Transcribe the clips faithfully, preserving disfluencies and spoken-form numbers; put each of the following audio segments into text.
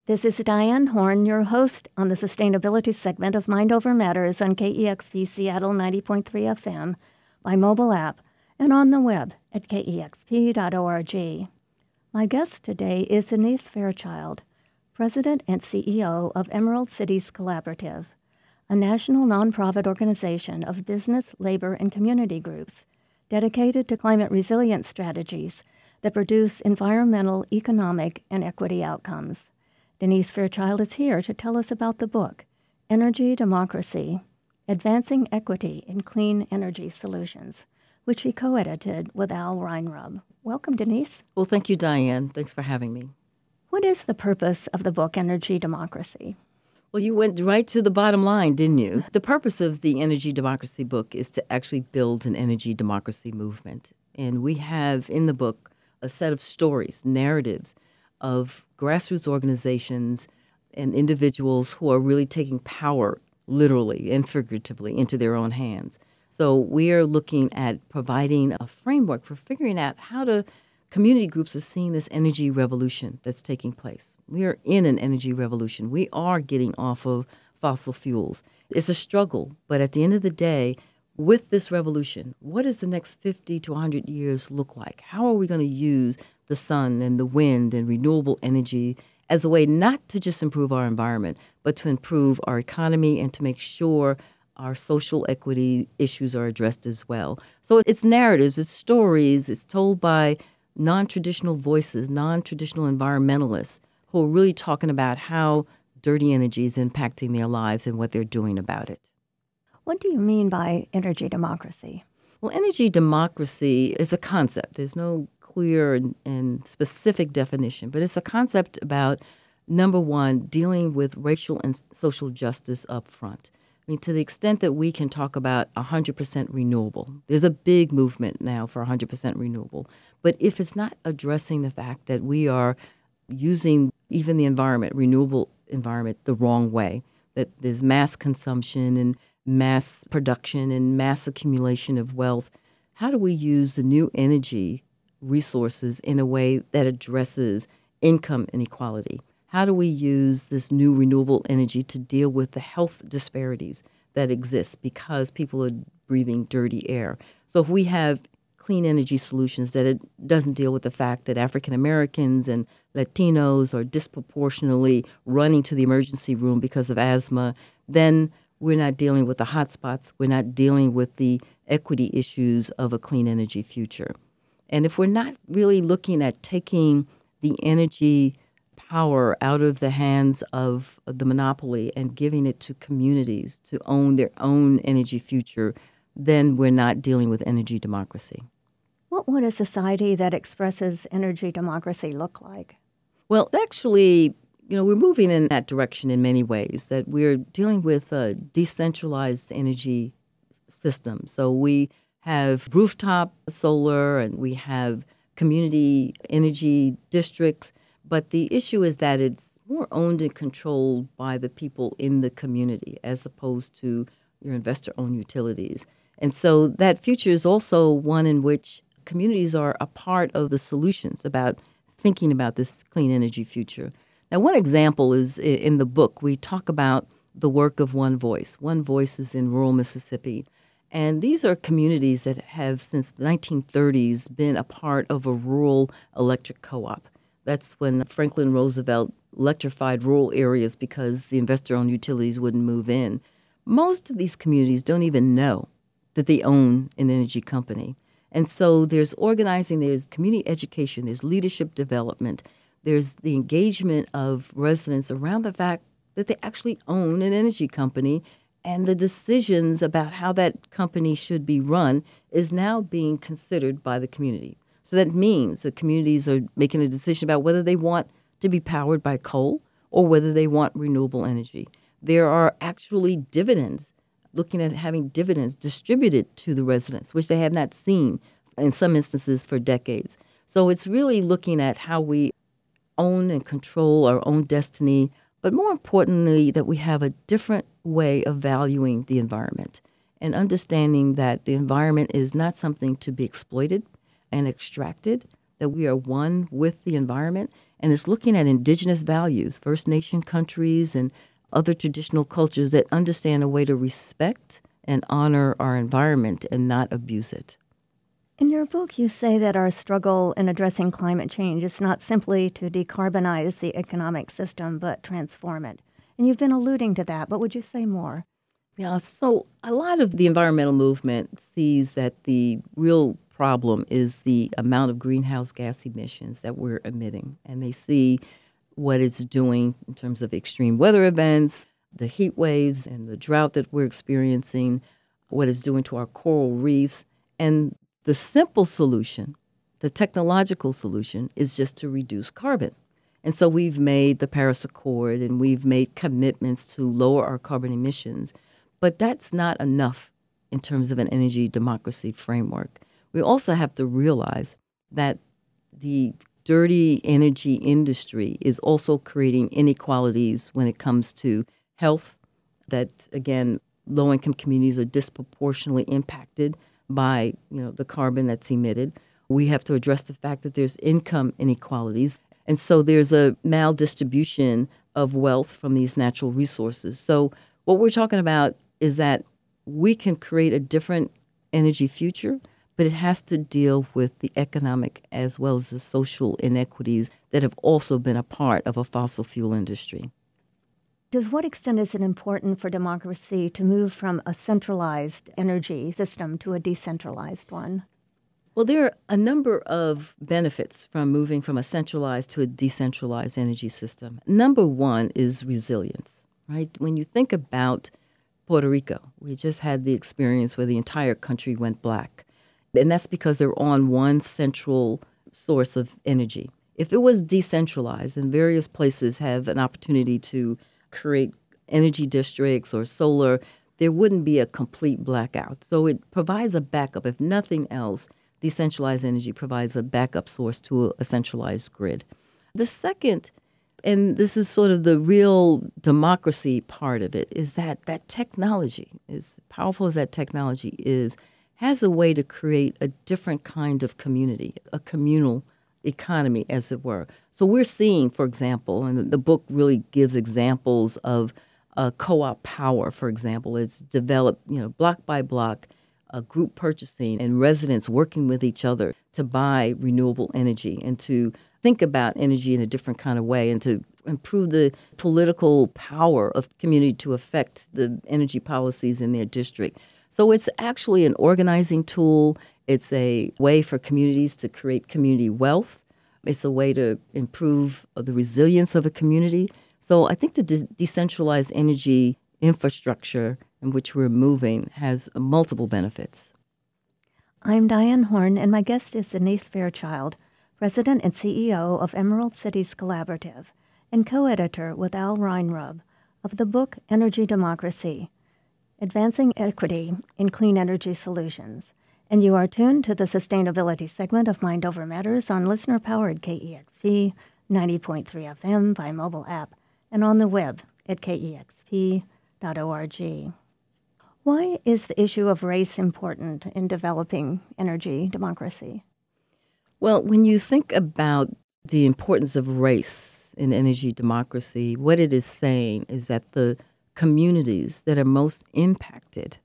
This is Diane Horn, your host on the sustainability segment of Mind Over Matters on K E X P Seattle ninety point three F M, by mobile app, and on the web at K E X P dot org. My guest today is Denise Fairchild, President and C E O of Emerald Cities Collaborative, a national nonprofit organization of business, labor, and community groups dedicated to climate resilience strategies that produce environmental, economic, and equity outcomes. Denise Fairchild is here to tell us about the book, Energy Democracy, Advancing Equity in Clean Energy Solutions, which she co-edited with Al Reinrub. Welcome, Denise. Well, thank you, Diane. Thanks for having me. What is the purpose of the book, Energy Democracy? Well, you went right to the bottom line, didn't you? The purpose of the Energy Democracy book is to actually build an energy democracy movement. And we have in the book a set of stories, narratives, of grassroots organizations and individuals who are really taking power literally and figuratively into their own hands. So we are looking at providing a framework for figuring out how to community groups are seeing this energy revolution that's taking place. We are in an energy revolution. We are getting off of fossil fuels. It's a struggle, but at the end of the day, with this revolution, what does the next fifty to one hundred years look like? How are we going to use the sun and the wind and renewable energy as a way not to just improve our environment, but to improve our economy and to make sure our social equity issues are addressed as well? So it's narratives, it's stories, it's told by non-traditional voices, non-traditional environmentalists who are really talking about how dirty energy is impacting their lives and what they're doing about it. What do you mean by energy democracy? Well, energy democracy is a concept. There's no clear and, and specific definition, but it's a concept about, number one, dealing with racial and social justice up front. I mean, to the extent that we can talk about one hundred percent renewable, there's a big movement now for one hundred percent renewable. But if it's not addressing the fact that we are using even the environment, renewable environment, the wrong way, that there's mass consumption and mass production and mass accumulation of wealth, how do we use the new energy resources in a way that addresses income inequality? How do we use this new renewable energy to deal with the health disparities that exist because people are breathing dirty air? So if we have clean energy solutions that it doesn't deal with the fact that African Americans and Latinos are disproportionately running to the emergency room because of asthma, then we're not dealing with the hot spots. We're not dealing with the equity issues of a clean energy future. And if we're not really looking at taking the energy power out of the hands of the monopoly and giving it to communities to own their own energy future, then we're not dealing with energy democracy. What would a society that expresses energy democracy look like? Well, actually, you know, we're moving in that direction in many ways, that we're dealing with a decentralized energy system. So we have rooftop solar and we have community energy districts, but the issue is that it's more owned and controlled by the people in the community as opposed to your investor-owned utilities. And so that future is also one in which communities are a part of the solutions about thinking about this clean energy future. Now, one example is in the book, we talk about the work of One Voice. One Voice is in rural Mississippi. And these are communities that have, since the nineteen thirties, been a part of a rural electric co-op. That's when Franklin Roosevelt electrified rural areas because the investor-owned utilities wouldn't move in. Most of these communities don't even know that they own an energy company. And so there's organizing, there's community education, there's leadership development, there's the engagement of residents around the fact that they actually own an energy company, and the decisions about how that company should be run is now being considered by the community. So that means that communities are making a decision about whether they want to be powered by coal or whether they want renewable energy. There are actually dividends, looking at having dividends distributed to the residents, which they have not seen in some instances for decades. So it's really looking at how we own and control our own destiny, but more importantly, that we have a different way of valuing the environment and understanding that the environment is not something to be exploited and extracted, that we are one with the environment, And it's looking at indigenous values, First Nation countries and other traditional cultures that understand a way to respect and honor our environment and not abuse it. In your book, you say that our struggle in addressing climate change is not simply to decarbonize the economic system, but transform it. And you've been alluding to that, but would you say more? Yeah, so a lot of the environmental movement sees that the real problem is the amount of greenhouse gas emissions that we're emitting. And they see what it's doing in terms of extreme weather events, the heat waves and the drought that we're experiencing, what it's doing to our coral reefs. And the simple solution, the technological solution, is just to reduce carbon. And so we've made the Paris Accord and we've made commitments to lower our carbon emissions. But that's not enough in terms of an energy democracy framework. We also have to realize that the dirty energy industry is also creating inequalities when it comes to health, that, again, low-income communities are disproportionately impacted by, you know, the carbon that's emitted. We have to address the fact that there's income inequalities. And so there's a maldistribution of wealth from these natural resources. So what we're talking about is that we can create a different energy future, but it has to deal with the economic as well as the social inequities that have also been a part of a fossil fuel industry. To what extent is it important for democracy to move from a centralized energy system to a decentralized one? Well, there are a number of benefits from moving from a centralized to a decentralized energy system. Number one is resilience, right? When you think about Puerto Rico, we just had the experience where the entire country went black. And that's because they're on one central source of energy. If it was decentralized and various places have an opportunity to create energy districts or solar, there wouldn't be a complete blackout. So it provides a backup. If nothing else, decentralized energy provides a backup source to a centralized grid. The second, and this is sort of the real democracy part of it, is that that technology, as powerful as that technology is, has a way to create a different kind of community, a communal economy, as it were. So we're seeing, for example, and the book really gives examples of uh, co-op power, for example. It's developed, you know, block by block, uh, group purchasing and residents working with each other to buy renewable energy and to think about energy in a different kind of way and to improve the political power of community to affect the energy policies in their district. So it's actually an organizing tool. It's a way for communities to create community wealth. It's a way to improve the resilience of a community. So I think the de- decentralized energy infrastructure in which we're moving has multiple benefits. I'm Diane Horn, and my guest is Denise Fairchild, President and C E O of Emerald Cities Collaborative and co-editor with Al Reinrub of the book Energy Democracy, Advancing Equity in Clean Energy Solutions. And you are tuned to the sustainability segment of Mind Over Matters on listener-powered K E X P ninety point three F M by mobile app and on the web at K E X P dot org. Why is the issue of race important in developing energy democracy? Well, when you think about the importance of race in energy democracy, what it is saying is that the communities that are most impacted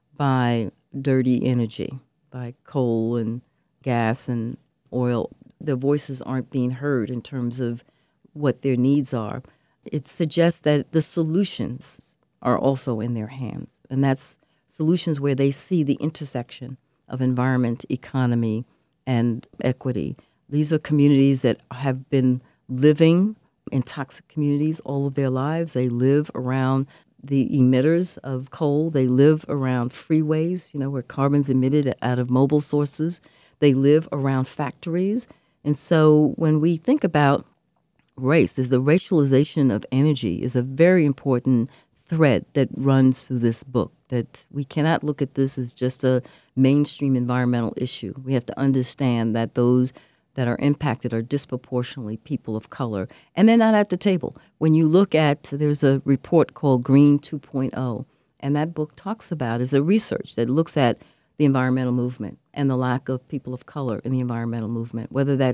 by dirty energy, by coal and gas and oil, their voices aren't being heard in terms of what their needs are. It suggests that the solutions are also in their hands, and that's solutions where they see the intersection of environment, economy, and equity. These are communities that have been living in toxic communities all of their lives. They live around the emitters of coal. They live around freeways, you know, where carbon's emitted out of mobile sources. They live around factories. And so when we think about race, is the racialization of energy is a very important thread that runs through this book, that we cannot look at this as just a mainstream environmental issue. We have to understand that those that are impacted are disproportionately people of color, and they're not at the table. When you look at, there's a report called Green two point oh, and that book talks about, is a research that looks at the environmental movement and the lack of people of color in the environmental movement, whether that's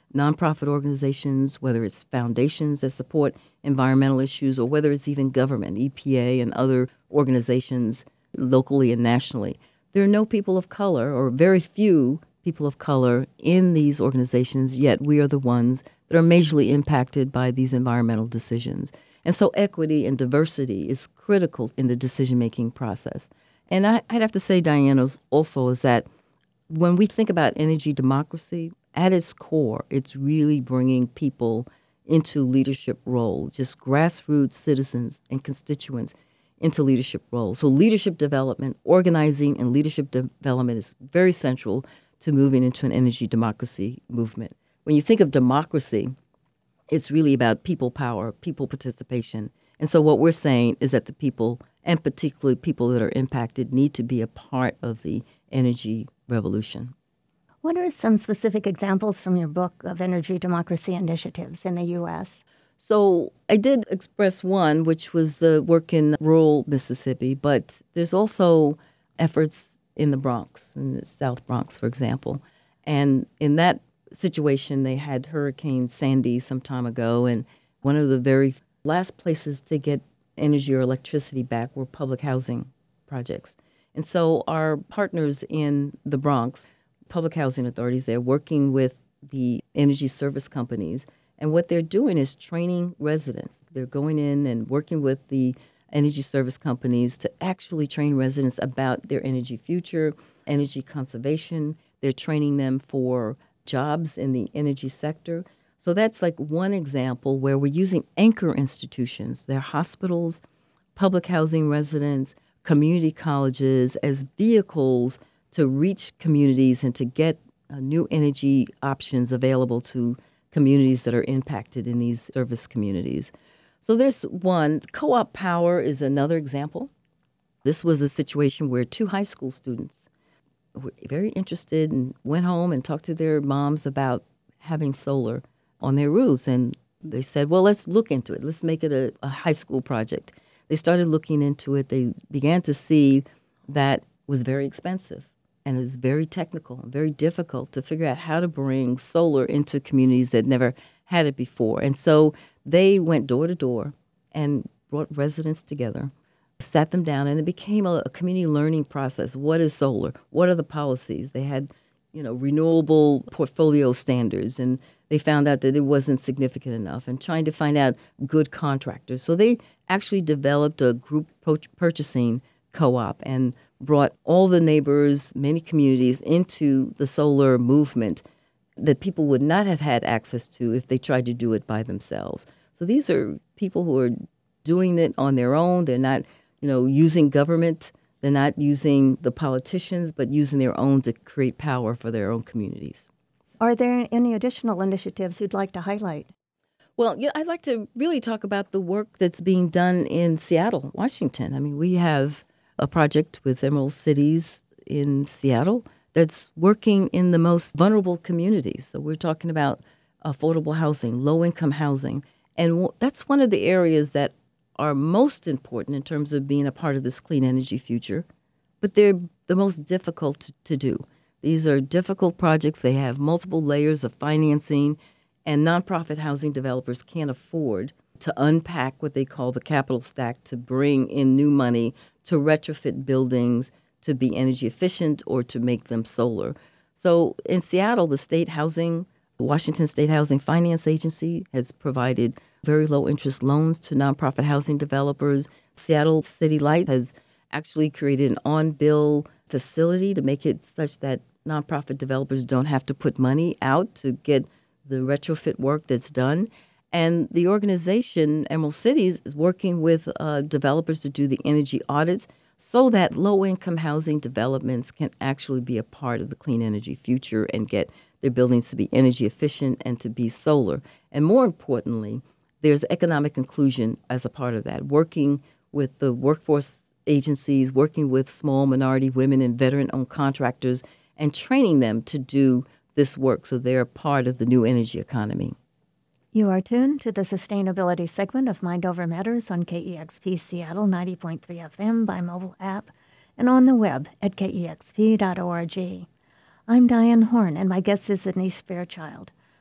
nonprofit organizations, whether it's foundations that support environmental issues, or whether it's even government, E P A and other organizations locally and nationally. There are no people of color, or very few people of color in these organizations, yet we are the ones that are majorly impacted by these environmental decisions. And so equity and diversity is critical in the decision-making process. And I, I'd have to say, Diana, also is that when we think about energy democracy, at its core, it's really bringing people into leadership roles, just grassroots citizens and constituents into leadership roles. So leadership development, organizing and leadership development is very central to moving into an energy democracy movement. When you think of democracy, it's really about people power, people participation. And so what we're saying is that the people, and particularly people that are impacted, need to be a part of the energy revolution. What are some specific examples from your book of energy democracy initiatives in the U S? So I did express one, which was the work in rural Mississippi, but there's also efforts in the Bronx, in the South Bronx, for example. And in that situation, they had Hurricane Sandy some time ago, and one of the very last places to get energy or electricity back were public housing projects. And so our partners in the Bronx, public housing authorities, they're working with the energy service companies, and what they're doing is training residents. They're going in and working with the energy service companies to actually train residents about their energy future, energy conservation. They're training them for jobs in the energy sector. So that's like one example where we're using anchor institutions. They're hospitals, public housing residents, community colleges as vehicles to reach communities and to get uh, new energy options available to communities that are impacted in these service communities. So there's one. Co-op power is another example. This was a situation where two high school students were very interested and went home and talked to their moms about having solar on their roofs. And they said, well, let's look into it. Let's make it a, a high school project. They started looking into it. They began to see that it was very expensive and it was very technical and very difficult to figure out how to bring solar into communities that never had it before. And so they went door to door and brought residents together, sat them down, and it became a, a community learning process. What is solar? What are the policies? They had, you know, renewable portfolio standards, and they found out that it wasn't significant enough, and trying to find out good contractors. So they actually developed a group purchasing co-op and brought all the neighbors, many communities, into the solar movement that people would not have had access to if they tried to do it by themselves. So these are people who are doing it on their own. They're not, you know, using government. They're not using the politicians, but using their own to create power for their own communities. Are there any additional initiatives you'd like to highlight? Well, yeah, I'd like to really talk about the work that's being done in Seattle, Washington. I mean, we have a project with Emerald Cities in Seattle that's working in the most vulnerable communities. So we're talking about affordable housing, low-income housing. And w- that's one of the areas that are most important in terms of being a part of this clean energy future, but they're the most difficult to, to do. These are difficult projects. They have multiple layers of financing, and nonprofit housing developers can't afford to unpack what they call the capital stack to bring in new money to retrofit buildings to be energy efficient or to make them solar. So in Seattle, the state housing, the Washington State Housing Finance Agency has provided very low interest loans to nonprofit housing developers. Seattle City Light has actually created an on-bill facility to make it such that nonprofit developers don't have to put money out to get the retrofit work that's done. And the organization, Emerald Cities, is working with uh, developers to do the energy audits so that low-income housing developments can actually be a part of the clean energy future and get their buildings to be energy efficient and to be solar. And more importantly, there's economic inclusion as a part of that, working with the workforce agencies, working with small minority women and veteran-owned contractors, and training them to do this work so they're a part of the new energy economy. You are tuned to the sustainability segment of Mind Over Matters on K E X P Seattle ninety point three F M by mobile app and on the web at K E X P dot org. I'm Diane Horn, and my guest is Denise Fairchild,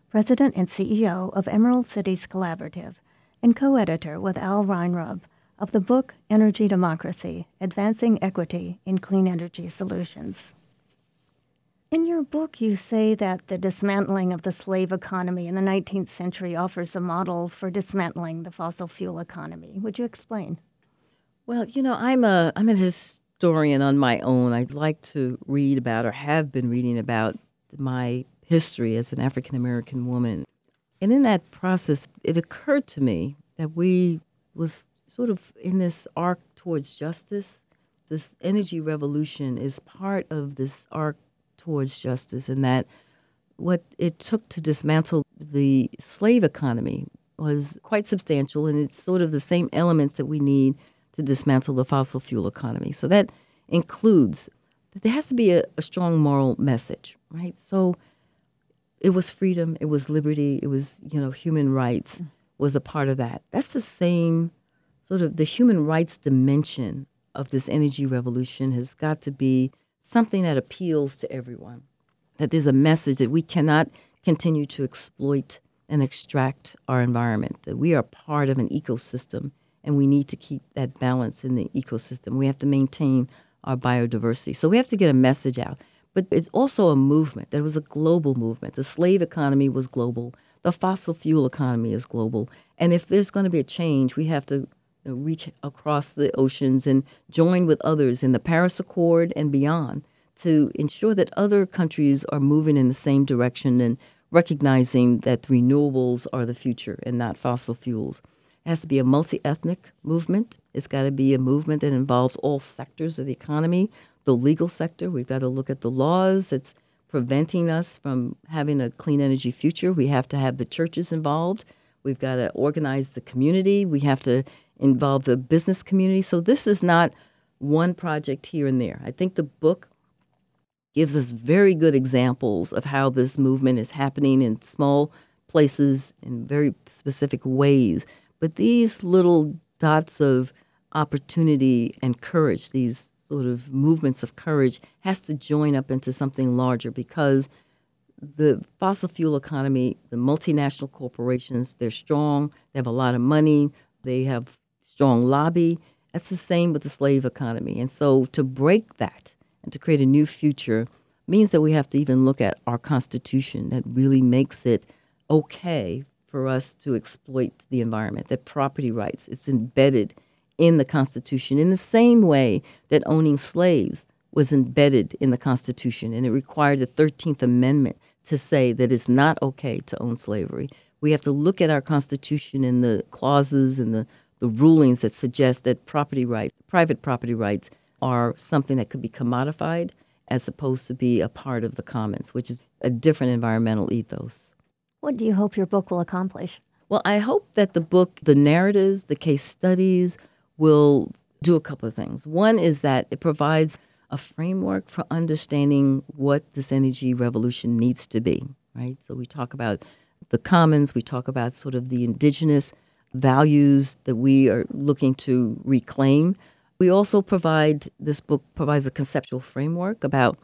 President and C E O of Emerald Cities Collaborative, and co-editor with Al Reinrub of the book Energy Democracy, Advancing Equity in Clean Energy Solutions. In your book, you say that the dismantling of the slave economy in the nineteenth century offers a model for dismantling the fossil fuel economy. Would you explain? Well, you know, I'm a I'm an historian on my own. I'd like to read about, or have been reading about, my history as an African American woman. And in that process, it occurred to me that we was sort of in this arc towards justice. This energy revolution is part of this arc towards justice, and that what it took to dismantle the slave economy was quite substantial, and it's sort of the same elements that we need to dismantle the fossil fuel economy. So that includes that there has to be a, a strong moral message, right? So it was freedom, it was liberty, it was, you know, human rights was a part of that. That's the same sort of the human rights dimension of this energy revolution has got to be something that appeals to everyone, that there's a message that we cannot continue to exploit and extract our environment, that we are part of an ecosystem and we need to keep that balance in the ecosystem. We have to maintain our biodiversity. So we have to get a message out. But it's also a movement. There was a global movement. The slave economy was global. The fossil fuel economy is global. And if there's going to be a change, we have to you know, reach across the oceans and join with others in the Paris Accord and beyond to ensure that other countries are moving in the same direction and recognizing that renewables are the future and not fossil fuels. It has to be a multi-ethnic movement. It's got to be a movement that involves all sectors of the economy. The legal sector, we've got to look at the laws that's preventing us from having a clean energy future. We have to have the churches involved. We've got to organize the community. We have to involve the business community. So this is not one project here and there. I think the book gives us very good examples of how this movement is happening in small places in very specific ways. But these little dots of opportunity and courage, these sort of movements of courage, has to join up into something larger, because the fossil fuel economy, the multinational corporations, they're strong, they have a lot of money, they have strong lobby. That's the same with the slave economy. And so to break that and to create a new future means that we have to even look at our Constitution that really makes it okay for us to exploit the environment, that property rights, it's embedded in the Constitution in the same way that owning slaves was embedded in the Constitution, and it required the thirteenth Amendment to say that it's not okay to own slavery. We have to look at our Constitution and the clauses and the, the rulings that suggest that property rights, private property rights, are something that could be commodified as opposed to be a part of the commons, which is a different environmental ethos. What do you hope your book will accomplish? Well, I hope that the book, the narratives, the case studies, will do a couple of things. One is that it provides a framework for understanding what this energy revolution needs to be, right? So we talk about the commons, we talk about sort of the indigenous values that we are looking to reclaim. We also provide, this book provides a conceptual framework about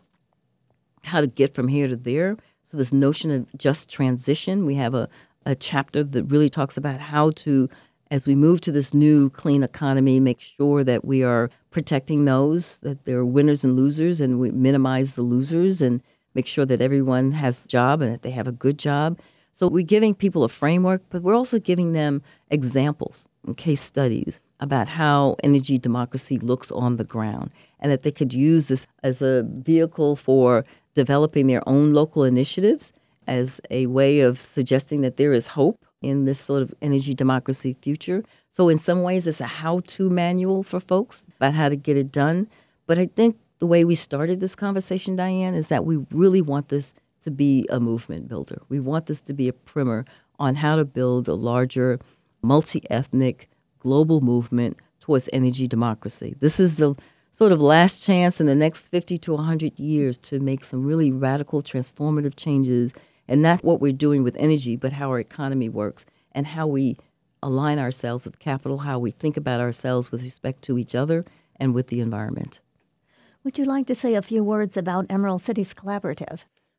how to get from here to there. So this notion of just transition, we have a, a chapter that really talks about how to, as we move to this new clean economy, make sure that we are protecting those, that there are winners and losers, and we minimize the losers and make sure that everyone has a job and that they have a good job. So we're giving people a framework, but we're also giving them examples and case studies about how energy democracy looks on the ground, and that they could use this as a vehicle for developing their own local initiatives, as a way of suggesting that there is hope in this sort of energy democracy future. So in some ways, it's a how-to manual for folks about how to get it done. But I think the way we started this conversation, Diane, is that we really want this to be a movement builder. We want this to be a primer on how to build a larger, multi-ethnic, global movement towards energy democracy. This is the sort of last chance in the next fifty to one hundred years to make some really radical, transformative changes. And not what we're doing with energy, but how our economy works and how we align ourselves with capital, how we think about ourselves with respect to each other and with the environment. Would you like to say a few words about Emerald Cities Collaborative?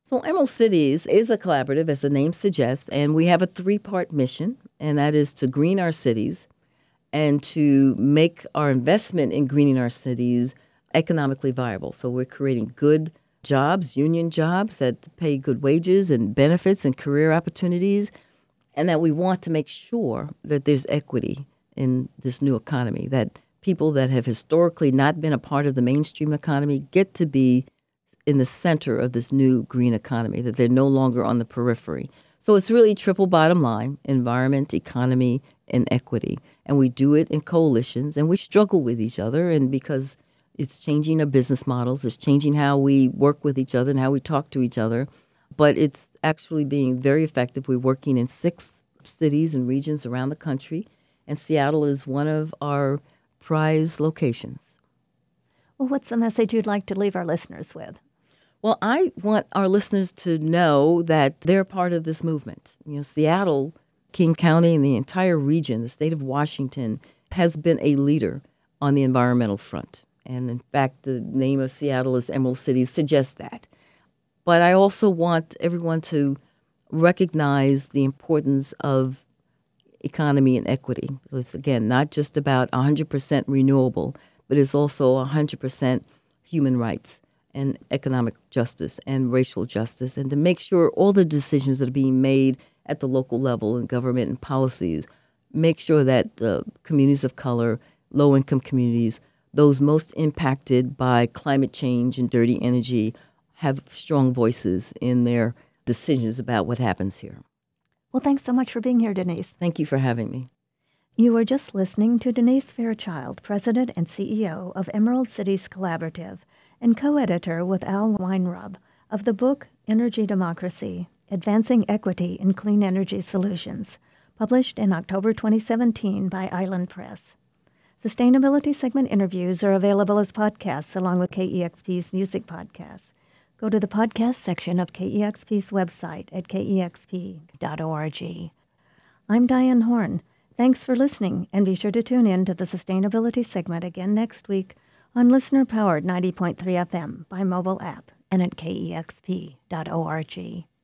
So Emerald Cities is a collaborative, as the name suggests, and we have a three-part mission, and that is to green our cities and to make our investment in greening our cities economically viable. So we're creating good jobs, union jobs that pay good wages and benefits and career opportunities, and that we want to make sure that there's equity in this new economy, that people that have historically not been a part of the mainstream economy get to be in the center of this new green economy, that they're no longer on the periphery. So it's really triple bottom line: environment, economy, and equity. And we do it in coalitions, and we struggle with each other, and because it's changing our business models, it's changing how we work with each other and how we talk to each other. But it's actually being very effective. We're working in six cities and regions around the country, and Seattle is one of our prize locations. Well, what's the message you'd like to leave our listeners with? Well, I want our listeners to know that they're part of this movement. You know, Seattle, King County, and the entire region, the state of Washington, has been a leader on the environmental front. And in fact, the name of Seattle as Emerald City suggests that. But I also want everyone to recognize the importance of economy and equity. So it's, again, not just about one hundred percent renewable, but it's also one hundred percent human rights and economic justice and racial justice, and to make sure all the decisions that are being made at the local level in government and policies make sure that uh, communities of color, low-income communities, those most impacted by climate change and dirty energy, have strong voices in their decisions about what happens here. Well, thanks so much for being here, Denise. Thank you for having me. You were just listening to Denise Fairchild, President and C E O of Emerald Cities Collaborative, and co-editor with Al Weinrub of the book Energy Democracy: Advancing Equity in Clean Energy Solutions, published in October twenty seventeen by Island Press. Sustainability segment interviews are available as podcasts along with K E X P's music podcasts. Go to the podcast section of K E X P's website at K E X P dot org. I'm Diane Horn. Thanks for listening, and be sure to tune in to the Sustainability segment again next week on listener-powered ninety point three F M by mobile app and at K E X P dot org.